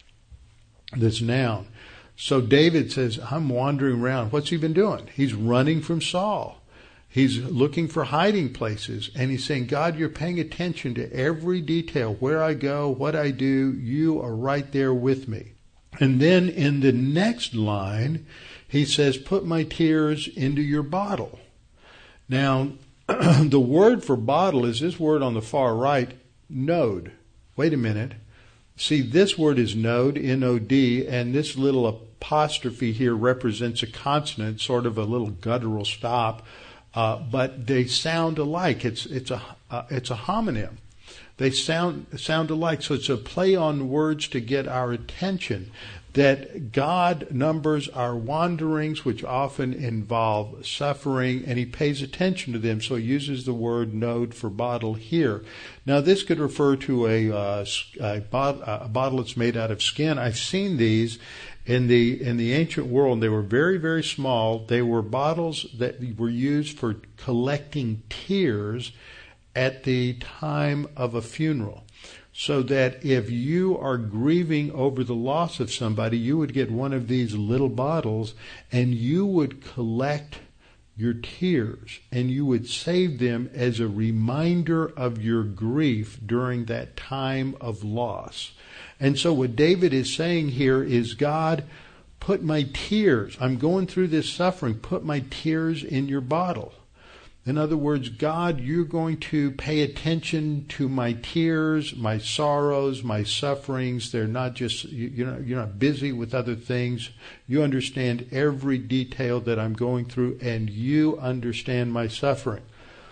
this noun. So David says, "I'm wandering around." What's he been doing? He's running from Saul. He's looking for hiding places, and he's saying, "God, you're paying attention to every detail. Where I go, what I do, you are right there with me." And then in the next line, he says, "Put my tears into your bottle." Now, the word for bottle is this word on the far right, node. Wait a minute. See, this word is node, N O D, and this little apostrophe here represents a consonant, sort of a little guttural stop, uh, but they sound alike. It's it's a uh, it's a homonym. They sound sound alike, so it's a play on words to get our attention. That God numbers our wanderings, which often involve suffering, and he pays attention to them, so he uses the word node for bottle here. Now, this could refer to a, uh, a, bot- a bottle that's made out of skin. I've seen these in the in the ancient world. They were very, very small. They were bottles that were used for collecting tears at the time of a funeral, so that if you are grieving over the loss of somebody, you would get one of these little bottles and you would collect your tears and you would save them as a reminder of your grief during that time of loss. And so what David is saying here is, God, put my tears, I'm going through this suffering, put my tears in your bottle. In other words, God, you're going to pay attention to my tears, my sorrows, my sufferings. They're not just, you're not, you're not busy with other things. You understand every detail that I'm going through, and you understand my suffering.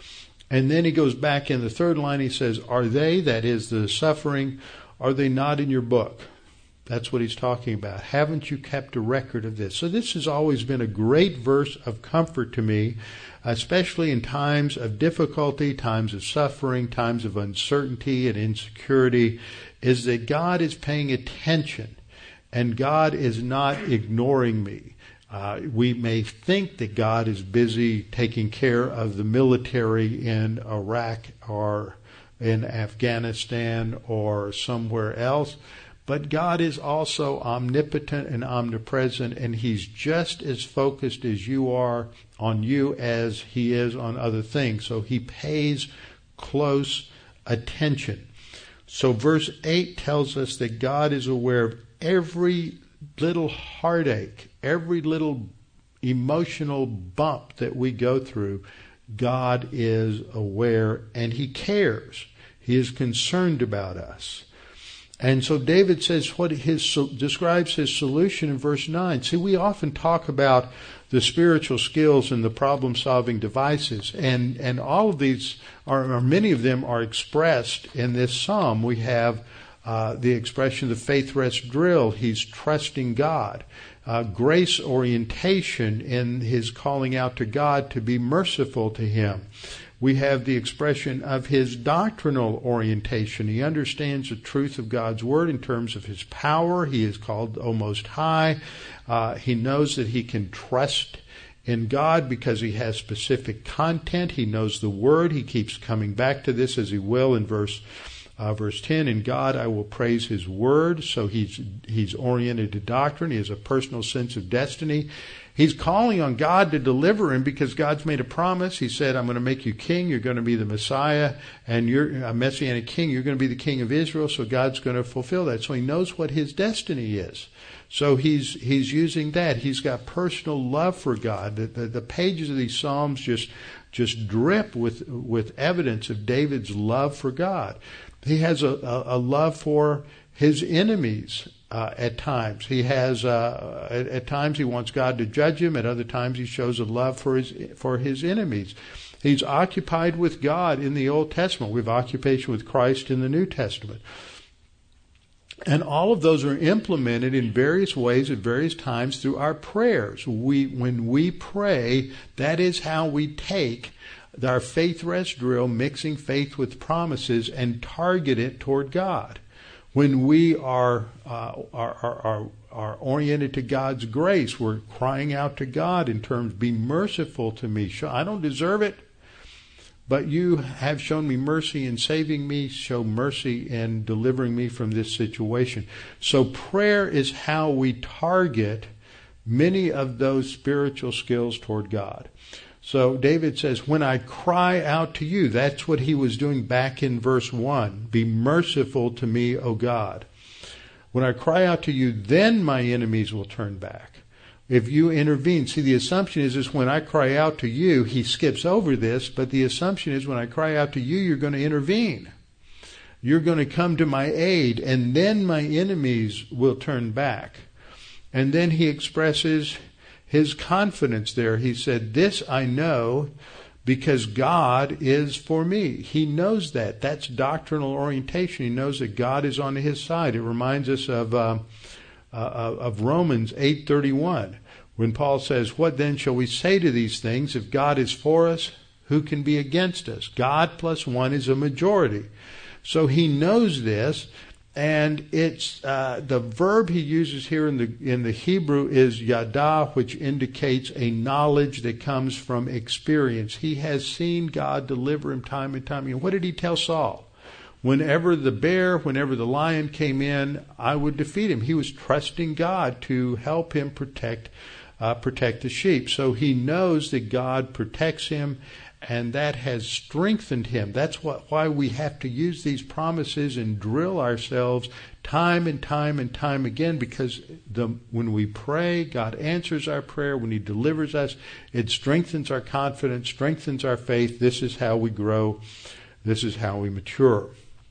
And then he goes back in the third line, he says, are they, that is the suffering, are they not in your book? That's what he's talking about. Haven't you kept a record of this? So this has always been a great verse of comfort to me, especially in times of difficulty, times of suffering, times of uncertainty and insecurity, is that God is paying attention and God is not ignoring me. Uh, we may think that God is busy taking care of the military in Iraq or in Afghanistan or somewhere else, but God is also omnipotent and omnipresent, and he's just as focused as you are on you as he is on other things. So he pays close attention. So verse eight tells us that God is aware of every little heartache, every little emotional bump that we go through. God is aware and he cares. He is concerned about us. And so David says what his describes his solution in verse nine. See, we often talk about the spiritual skills and the problem-solving devices, and and all of these are, or many of them are expressed in this psalm. We have uh, the expression, the faith rest drill. He's trusting God. Uh, grace orientation in his calling out to God to be merciful to him. We have the expression of his doctrinal orientation. He understands the truth of God's word in terms of his power. He is called O Most High. Uh, he knows that he can trust in God because he has specific content. He knows the word. He keeps coming back to this, as he will in verse uh, verse ten. In God I will praise his word. So he's he's oriented to doctrine. He has a personal sense of destiny. He's calling on God to deliver him because God's made a promise. He said, I'm going to make you king. You're going to be the Messiah, and you're a Messianic king. You're going to be the king of Israel. So God's going to fulfill that. So he knows what his destiny is. So he's he's using that. He's got personal love for God. The, the, the pages of these Psalms just just drip with with evidence of David's love for God. He has a, a, a love for his enemies. Uh, at times he has, uh, at, at times he wants God to judge him. At other times he shows a love for his for his enemies. He's occupied with God in the Old Testament. We have occupation with Christ in the New Testament, and all of those are implemented in various ways at various times through our prayers. We, when we pray, that is how we take our faith rest drill, mixing faith with promises, and target it toward God. When we are, uh, are, are, are, are oriented to God's grace, we're crying out to God in terms, be merciful to me. I don't deserve it, but you have shown me mercy in saving me. Show mercy in delivering me from this situation. So prayer is how we target many of those spiritual skills toward God. So David says, when I cry out to you, that's what he was doing back in verse one. Be merciful to me, O God. When I cry out to you, then my enemies will turn back. If you intervene, see, the assumption is, is when I cry out to you, he skips over this, but the assumption is when I cry out to you, you're going to intervene. You're going to come to my aid, and then my enemies will turn back. And then he expresses his confidence there. He said, this I know because God is for me. He knows that. That's doctrinal orientation. He knows that God is on his side. It reminds us of uh, uh, of Romans eight thirty-one, when Paul says, what then shall we say to these things? If God is for us, who can be against us? God plus one is a majority. So he knows this, And it's uh, the verb he uses here in the in the Hebrew is yada, which indicates a knowledge that comes from experience. He has seen God deliver him time and time again. What did he tell Saul? Whenever the bear, whenever the lion came in, I would defeat him. He was trusting God to help him protect uh, protect the sheep. So he knows that God protects him. And that has strengthened him. That's what, why we have to use these promises and drill ourselves time and time and time again, because the, when we pray, God answers our prayer. When he delivers us, it strengthens our confidence, strengthens our faith. This is how we grow. This is how we mature.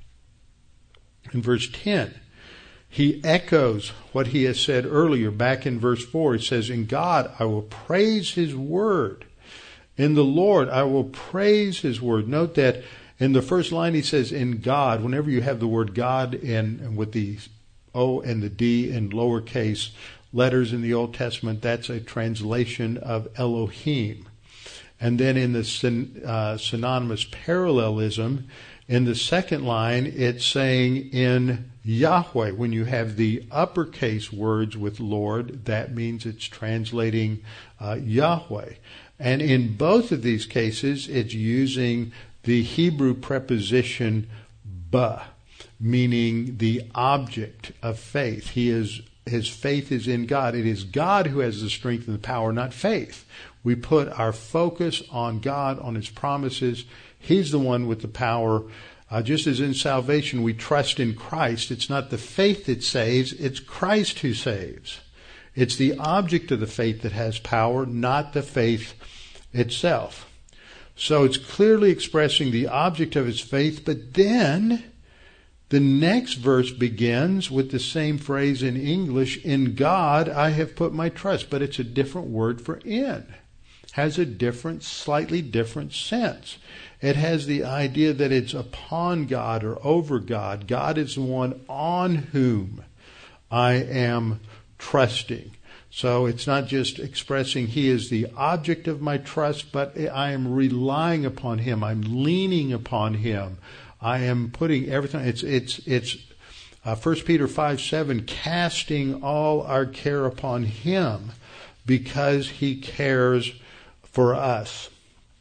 In verse ten, he echoes what he has said earlier. Back in verse four, it says, "In God I will praise his word. In the Lord, I will praise his word." Note that in the first line he says, "in God." Whenever you have the word God in, with the O and the D in lowercase letters in the Old Testament, that's a translation of Elohim. And then in the syn, uh, synonymous parallelism, in the second line, it's saying in Yahweh. When you have the uppercase words with Lord, that means it's translating uh, Yahweh. And in both of these cases, it's using the Hebrew preposition ba, meaning the object of faith. He is, his faith is in God. It is God who has the strength and the power, not faith. We put our focus on God, on his promises. He's the one with the power. Uh, just as in salvation, we trust in Christ. It's not the faith that saves, it's Christ who saves. It's the object of the faith that has power, not the faith itself. So it's clearly expressing the object of his faith, but then the next verse begins with the same phrase in English, "In God I have put my trust," but it's a different word for in. Has a different, slightly different sense. It has the idea that it's upon God or over God. God is the one on whom I am trusting. So it's not just expressing he is the object of my trust, but I am relying upon him. I'm leaning upon him. I am putting everything. It's it's it's uh, First Peter five seven, casting all our care upon him because he cares for us.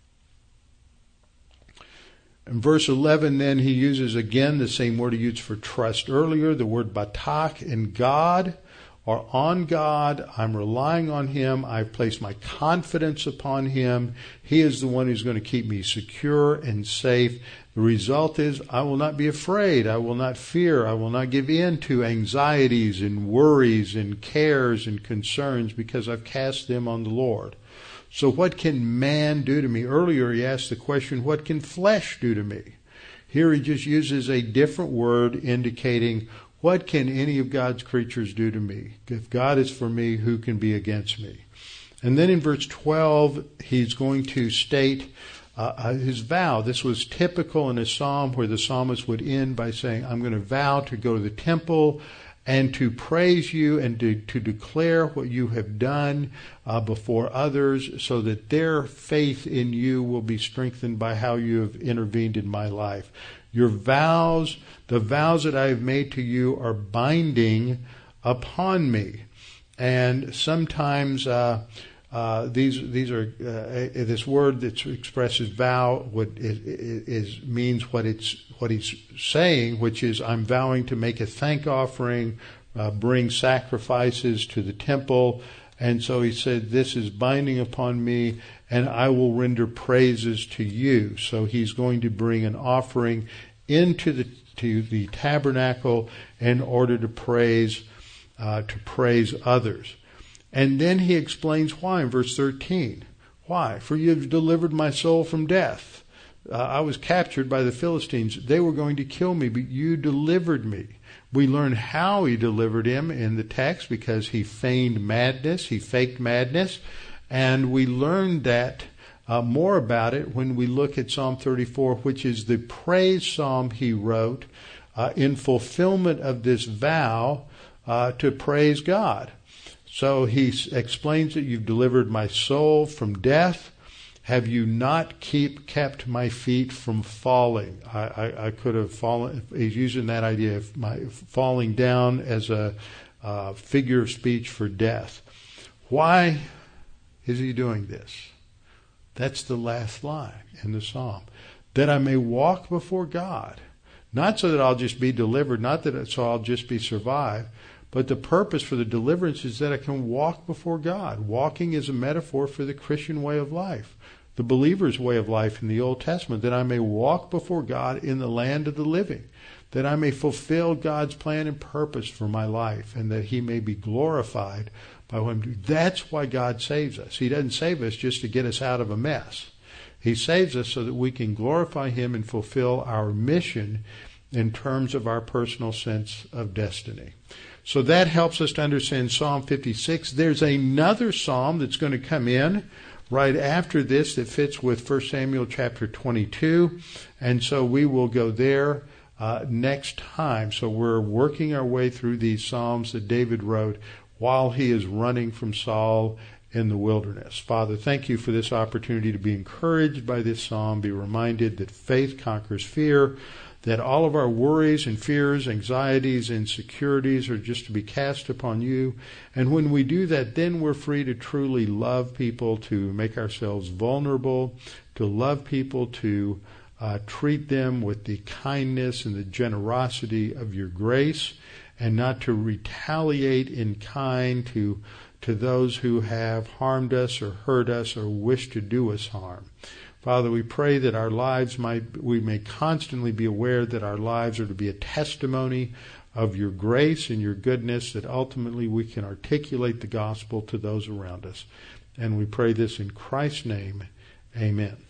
In verse eleven, then he uses again the same word he used for trust earlier, the word batak, in God. Or on God, I'm relying on him. I've placed my confidence upon him. He is the one who's going to keep me secure and safe. The result is I will not be afraid. I will not fear. I will not give in to anxieties and worries and cares and concerns because I've cast them on the Lord. So what can man do to me? Earlier he asked the question, what can flesh do to me? Here he just uses a different word indicating, what can any of God's creatures do to me? If God is for me, who can be against me? And then in verse twelve, he's going to state uh, his vow. This was typical in a psalm where the psalmist would end by saying, I'm going to vow to go to the temple and to praise you and to, to declare what you have done uh, before others so that their faith in you will be strengthened by how you have intervened in my life. Your vows, the vows that I have made to you are binding upon me. And sometimes uh, uh, these these are uh, this word that expresses vow what is, is means what it's what he's saying, which is I'm vowing to make a thank offering, uh, bring sacrifices to the temple. And so he said, this is binding upon me, and I will render praises to you. So he's going to bring an offering into the to the tabernacle in order to praise uh, to praise others. And then he explains why in verse thirteen. Why? For you have delivered my soul from death. Uh, I was captured by the Philistines. They were going to kill me, but you delivered me. We learn how he delivered him in the text because he feigned madness. He faked madness. And we learned that uh, more about it when we look at Psalm thirty-four, which is the praise psalm he wrote uh, in fulfillment of this vow uh, to praise God. So he explains that you've delivered my soul from death, have you not keep kept my feet from falling? I, I, I could have fallen. He's using that idea of my falling down as a uh, figure of speech for death. Why is he doing this? That's the last line in the psalm. That I may walk before God. Not so that I'll just be delivered, not that so I'll just be survived, but the purpose for the deliverance is that I can walk before God. Walking is a metaphor for the Christian way of life, the believer's way of life in the Old Testament, that I may walk before God in the land of the living, that I may fulfill God's plan and purpose for my life, and that he may be glorified by what I'm doing. That's why God saves us. He doesn't save us just to get us out of a mess. He saves us so that we can glorify him and fulfill our mission in terms of our personal sense of destiny. So that helps us to understand Psalm fifty-six. There's another psalm that's going to come in right after this that fits with First Samuel chapter twenty-two. And so we will go there uh, next time. So we're working our way through these psalms that David wrote while he is running from Saul in the wilderness. Father, thank you for this opportunity to be encouraged by this psalm, be reminded that faith conquers fear, that all of our worries and fears, anxieties, insecurities are just to be cast upon you. And when we do that, then we're free to truly love people, to make ourselves vulnerable, to love people, to uh, treat them with the kindness and the generosity of your grace, and not to retaliate in kind to to those who have harmed us or hurt us or wish to do us harm. Father, we pray that our lives might, we may constantly be aware that our lives are to be a testimony of your grace and your goodness, that ultimately we can articulate the gospel to those around us. And we pray this in Christ's name. Amen.